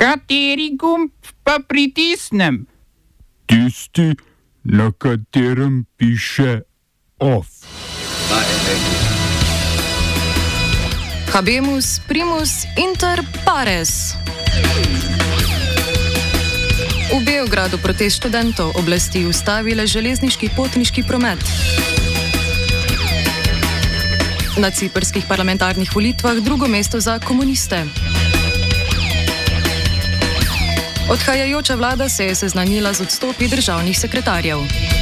Kateri gumb pa pritisnem? Tisti, na katerem piše OFF. Habemus primus inter pares. V Beogradu protest študentov, oblasti ustavile železniški potniški promet. Na ciprskih parlamentarnih volitvah drugo mesto za komuniste. Odhajajoča vlada se je seznanila z odstopi državnih sekretarjev.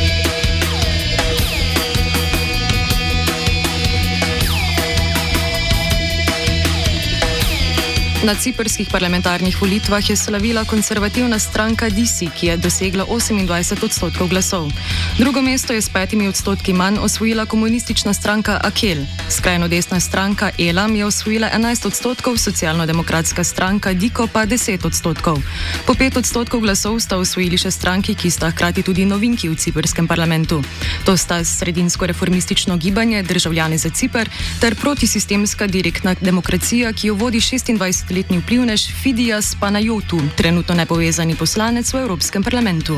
Na ciprskih parlamentarnih volitvah je slavila konservativna stranka DISI, ki je dosegla 28% glasov. Drugo mesto je s 5% manj osvojila komunistična stranka AKEL. Skrajno desna stranka ELAM je osvojila 11%, socialno-demokratska stranka DIKO pa 10%. Po 5% glasov sta osvojili še stranki, ki sta hkrati tudi novinki v ciprskem parlamentu. To sta sredinsko-reformistično gibanje Državljani za Cipr ter protisistemska direktna demokracija, ki jo vodi 26-letni vplivnež Fidias Panayotou, trenutno nepovezani poslanec v Evropskem parlamentu.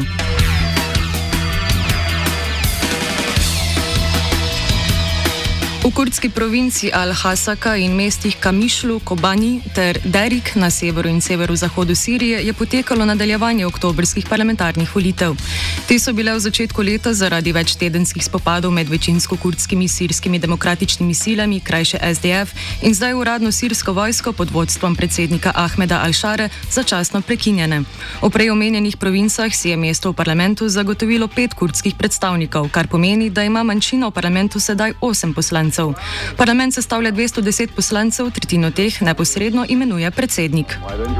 V kurdski provinci Al-Hasaka in mestih Kamišlu, Kobani ter Derik na severu in severozahodu Sirije je potekalo nadaljevanje oktobrskih parlamentarnih volitev. Te so bile v začetku leta zaradi večtedenskih spopadov med večinsko kurdskimi sirskimi demokratičnimi silami, krajše SDF, in zdaj uradno sirsko vojsko pod vodstvom predsednika Ahmeda Al-Šare začasno prekinjene. V prej omenjenih provincah si je mesto v parlamentu zagotovilo 5 kurdskih predstavnikov, kar pomeni, da ima manjšina v parlamentu sedaj 8 poslancev. Parlament sestavlja 210 poslancev, tretjino teh neposredno imenuje predsednik.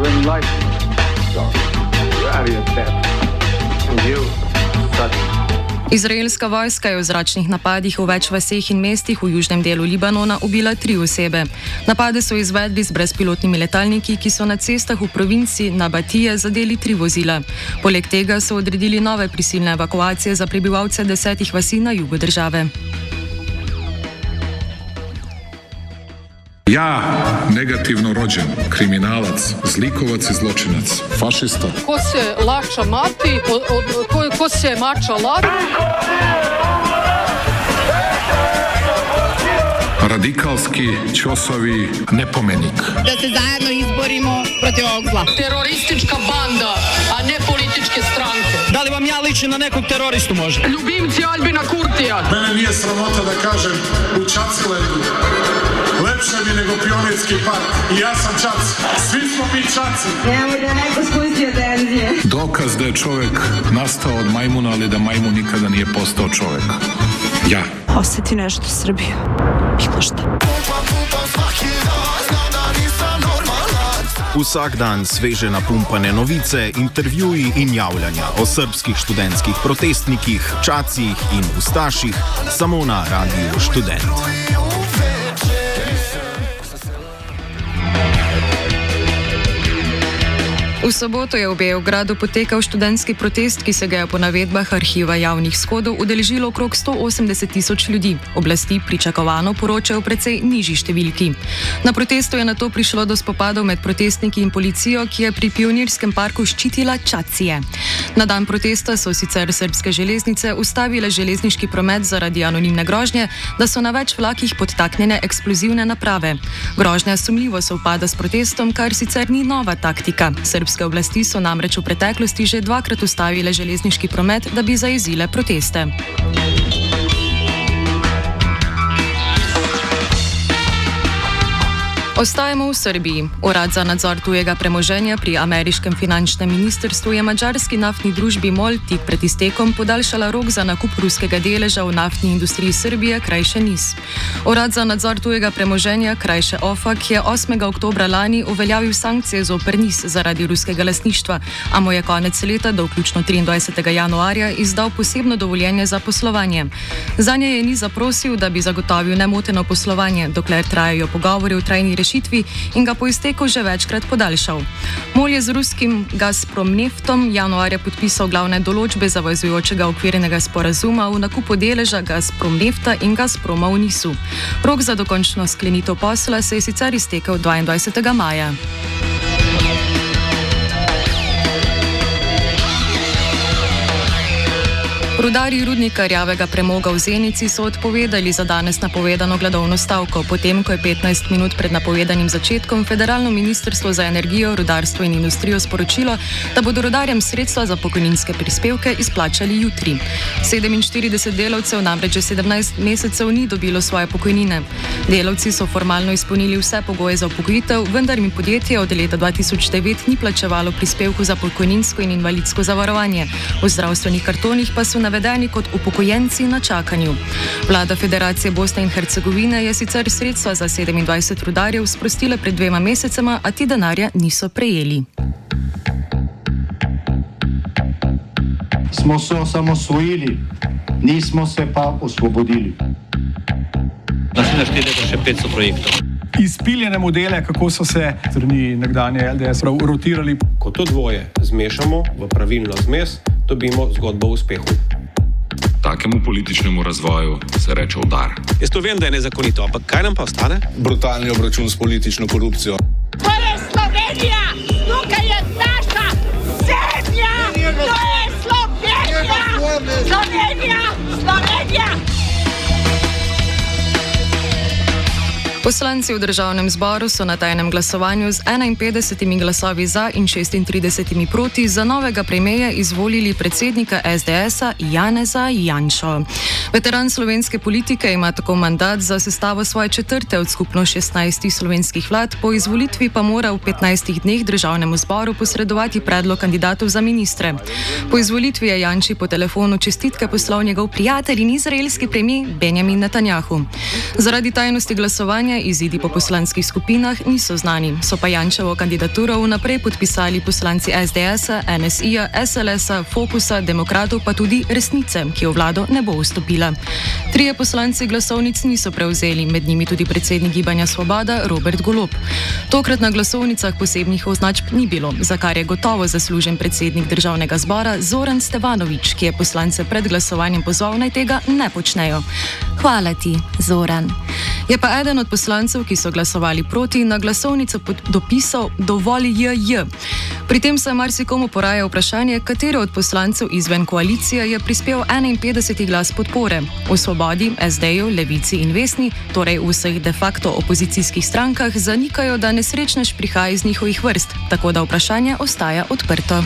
Izraelska vojska je v zračnih napadih v več vaseh in mestih v južnem delu Libanona ubila 3 osebe. Napade so izvedli z brezpilotnimi letalniki, ki so na cestah v provinci Nabatije zadeli 3 vozila. Poleg tega so odredili nove prisilne evakuacije za prebivalce 10 vasi na jugu države. Ja, negativno rođen, kriminalac, zlikovac i zločinac, fašista. Ko se lača mati, ko se mača lati. Radikalski, ćosovi, nepomenik. Da se zajedno izborimo protiv ovog zla. Teroristička banda, a ne političke stranke. Da li vam ja ličim na nekog teroristu možda? Ljubimci Albina Kurtija. Mene nije sramota da kažem u Čacilendu. Lepše mi nego Pionirski park. I ja sam Čac. Svi smo mi Čaci. Nemoj da neko spustio tenzije. Dokaz da je čovjek nastao od majmuna, ali da majmun nikada nije postao čovjek. Ja. Osjeti nešto Srbiju. Bilo šta. Vsak dan sveže napumpane novice, intervjuji in javljanja o srbskih študentskih protestnikih, čacih in ustaših samo na Radiu Študent. V soboto je v Beogradu potekal študentski protest, ki se ga je po navedbah arhiva javnih shodov udeležilo okrog 180.000 ljudi. Oblasti pričakovano poročajo o precej nižji številki. Na protestu je nato prišlo do spopadov med protestniki in policijo, ki je pri Pionirskem parku ščitila čacije. Na dan protesta so sicer srbske železnice ustavile železniški promet zaradi anonimne grožnje, da so na več vlakih podtaknjene eksplozivne naprave. Grožnja sumljivo sovpada s protestom, kar sicer ni nova taktika. Srbske oblasti so namreč v preteklosti že 2-krat ustavile železniški promet, da bi zajezile proteste. Ostajamo v Srbiji. Urad za nadzor tujega premoženja pri ameriškem finančnem ministrstvu je madžarski naftni družbi MOL tik pred iztekom podaljšala rok za nakup ruskega deleža v naftni industriji Srbije, krajše NIS. Urad za nadzor tujega premoženja, krajše OFAC, je 8. oktobra lani uveljavil sankcije zoper NIS zaradi ruskega lastništva, a mu je konec leta do vključno 23. januarja izdal posebno dovoljenje za poslovanje. Zanje je NIS zaprosil, da bi zagotovil nemoteno poslovanje, dokler trajajo pogovori o trajni rešitvi, in ga po izteku že večkrat podaljšal. MOL je z ruskim Gazpromneftom januarja podpisal glavne določbe zavezujočega okvirnega sporazuma v nakupu deleža Gazpromnefta in Gazproma v NIS-u. Rok za dokončno sklenitev posla se je sicer iztekel 22. maja. Rudarji rudnika rjavega premoga v Zenici so odpovedali za danes napovedano gladovno stavko, potem ko je 15 minut pred napovedanim začetkom Federalno ministrstvo za energijo, rudarstvo in industrijo sporočilo, da bodo rudarjem sredstva za pokojninske prispevke izplačali jutri. 47 delavcev namreč že 17 mesecev ni dobilo svoje pokojnine. Delavci so formalno izpolnili vse pogoje za upokojitev, vendar jim podjetje od leta 2009 ni plačevalo prispevku za pokojninsko in invalidsko zavarovanje. V zdravstvenih kartonih pa so navedeni kot upokojenci na čakanju. Vlada Federacije Bosne in Hercegovine je sicer sredstva za 27 rudarjev sprostila pred 2 mesecema, a ti denarja niso prejeli. Smo se osamosvojili, nismo se pa osvobodili. Naslednje 4 leta še 500 projektov. Izpiljene modele, kako so se strani nekdanje LDS rotirali. Ko to dvoje zmešamo v pravilno zmes, dobimo zgodbo o uspehu. Takemu političnemu razvoju se reče udar. Jaz to vem, da je nezakonito, ampak kaj nam pa ostane? Brutalni obračun s politično korupcijo. To je Slovenija! Tukaj je naša zemlja! To je Slovenija! Slovenija! Slovenija! Poslanci v državnem zboru so na tajnem glasovanju z 51 glasovi za in 36 proti za novega premierja izvolili predsednika SDS-a Janeza Janšo. Veteran slovenske politike ima tako mandat za sestavo svoje 4. od skupno 16 slovenskih vlad, po izvolitvi pa mora v 15 dneh državnemu zboru posredovati predlog kandidatov za ministre. Po izvolitvi je Janši po telefonu čestitke poslal njegov prijatelj in izraelski premijer Benjamin Netanjahu. Zaradi tajnosti glasovanja izidi po poslanskih skupinah niso znani, so pa Janševo kandidaturo vnaprej podpisali poslanci SDS-a, NSI-ja, SLS-a, Fokusa, Demokratov pa tudi Resnice, ki v vlado ne bo vstopila. 3 poslanci glasovnic niso prevzeli, med njimi tudi predsednik Gibanja Svoboda Robert Golob. Tokrat na glasovnicah posebnih označb ni bilo, za kar je gotovo zaslužen predsednik državnega zbora Zoran Stevanović, ki je poslance pred glasovanjem pozval, naj tega ne počnejo. Hvala ti, Zoran. Je pa eden od poslancev, ki so glasovali proti, na glasovnico dopisal dovolj JJ. Pri tem se marsikomu poraja vprašanje, katero od poslancev izven koalicije je prispel 51 glas podpore. V Svobodi, SD-ju, Levici in Vesni, torej v vseh de facto opozicijskih strankah, zanikajo, da nesrečnež prihaja iz njihovih vrst, tako da vprašanje ostaja odprto.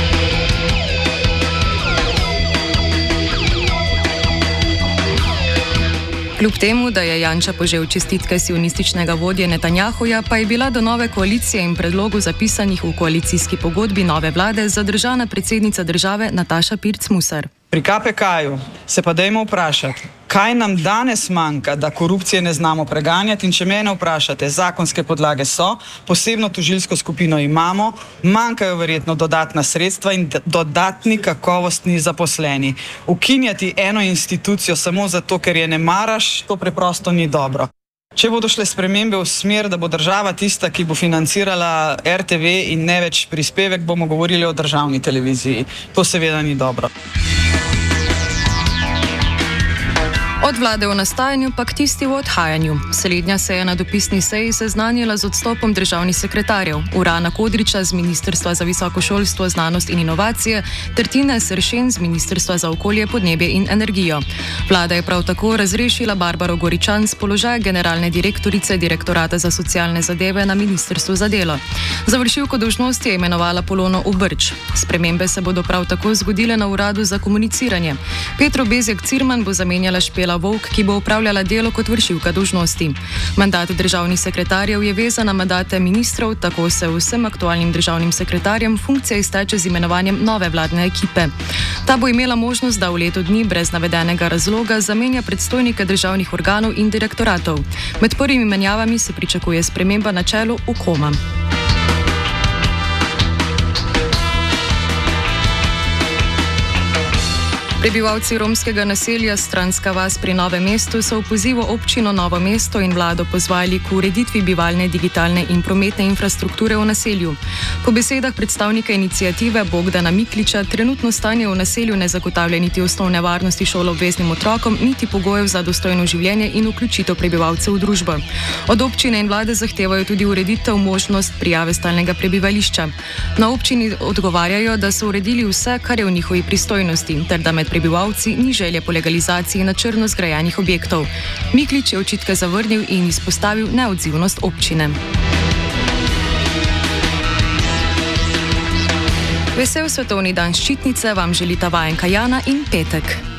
Kljub temu, da je Janša požel čestitke sionističnega vodje Netanjahuja, pa je bila do nove koalicije in predlogu zapisanih v koalicijski pogodbi nove vlade zadržana predsednica države Nataša Pirc Musar. Pri KPK-ju se pa dajmo vprašati, kaj nam danes manjka, da korupcije ne znamo preganjati, in če mene vprašate, zakonske podlage so, posebno tožilsko skupino imamo, manjkajo verjetno dodatna sredstva in dodatni kakovostni zaposleni. Ukinjati eno institucijo samo zato, ker je ne maraš, to preprosto ni dobro. Če bodo šle spremembe v smer, da bo država tista, ki bo financirala RTV in ne več prispevek, bomo govorili o državni televiziji. To seveda ni dobro. Od vlade v nastajanju pa k tisti v odhajanju. Slednja se je na dopisni seji seznanila z odstopom državnih sekretarjev, Urana Kodriča z Ministrstva za visoko šolstvo, znanost in inovacije ter Tine Sršen z Ministrstva za okolje, podnebje in energijo. Vlada je prav tako razrešila Barbaro Goričan z položaja generalne direktorice Direktorata za socialne zadeve na Ministrstvu za delo. Za vršilko dolžnosti je imenovala Polono Ubrč. Spremembe se bodo prav tako zgodile na Uradu za komuniciranje. Petro Bezjak Cirman bo zamenjala Špela Volk, ki bo upravljala delo kot vršilka dolžnosti. Mandat državnih sekretarjev je vezan na mandate ministrov, tako se vsem aktualnim državnim sekretarjem funkcija izteče z imenovanjem nove vladne ekipe. Ta bo imela možnost, da v letu dni brez navedenega razloga zamenja predstojnike državnih organov in direktoratov. Med prvimi menjavami se pričakuje sprememba na čelu Ukoma. Prebivalci romskega naselja Stranska vas pri Novem mestu so v pozivu občino Novo mesto in vlado pozvali k ureditvi bivalne, digitalne in prometne infrastrukture v naselju. Po besedah predstavnika iniciative Bogdana Mikliča trenutno stanje v naselju ne zagotavlja niti osnovne varnosti šoloobveznim otrokom, niti pogojev za dostojno življenje in vključitev prebivalcev v družbo. Od občine in vlade zahtevajo tudi ureditev možnost prijave stalnega prebivališča. Na občini odgovarjajo, da so uredili vse, kar je v njihovi pristojnosti, ter da med prebivalci ni želje po legalizaciji na črno zgrajenih objektov. Miklič je očitke zavrnil in izpostavil neodzivnost občine. Vesel svetovni dan ščitnice vam želita vajenka Jana in Petek.